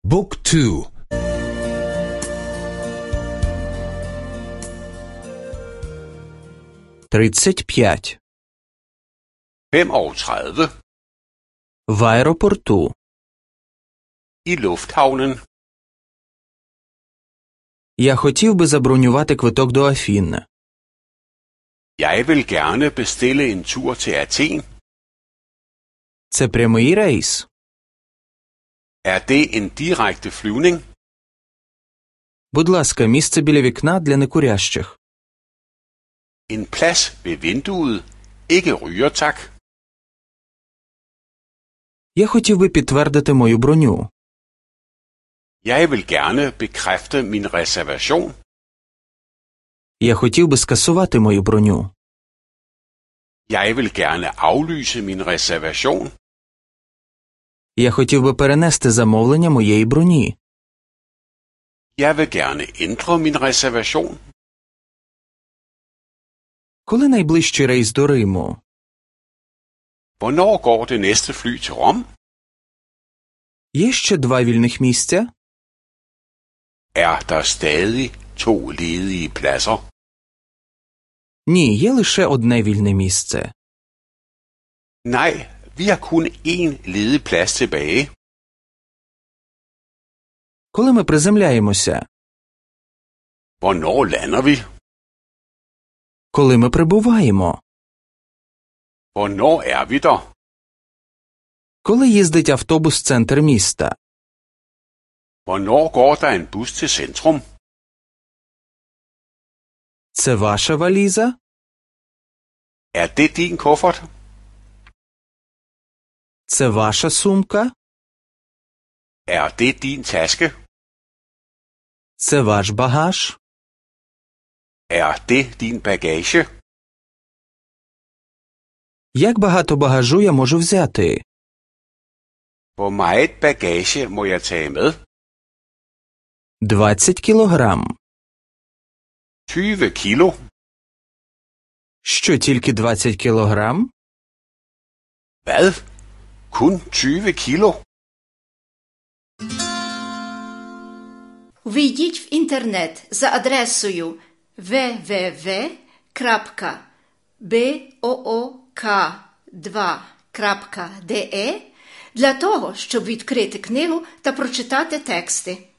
บุ๊กทู 35. 35. В аеропорту. I lufthavnen. Я хотів би забронювати квиток до Афін. Jeg vil gerne bestille en tur til Athen. Це прямий рейс? Er det en direkte flyvning? Будь ласка, місце біля вікна для некурящих. En plads ved vinduet. Ikke ryger, tak. Я хотів би підтвердити мою броню. Jeg vil gerne bekræfte min reservation. Я хотів би скасувати мою броню. Jeg vil gerne aflyse min reservation. Я хотів би перенести замовлення моєї броні. Jeg vil gerne ændre min reservation. Коли найближчий рейс до Риму? Hvornår går det næste fly til Rom? Є ще 2 вільних місця? Er der stadig 2 ledige pladser? Ні, є лише одне вільне місце. Nej, vi har kun én ledig plads tilbage. Коли ми приземляємося? Hvornår lander vi? Коли ми прибуваємо? Hvornår er vi der? Коли їздить автобус в центр міста? Hvornår går der en bus til centrum? Це ваша валіза? Er det din kuffert? Це ваша сумка? Er det din taske? Це ваш багаж? Er det din bagage? Як багато багажу я можу взяти? Hvor meget bagage må jeg tage med? 20 кілограм. 20 kilo. Що, тільки 20 кілограм? Hvad? Kun 20 kilo? Ввійдіть в інтернет за адресою www.book2.de для того, щоб відкрити книгу та прочитати тексти.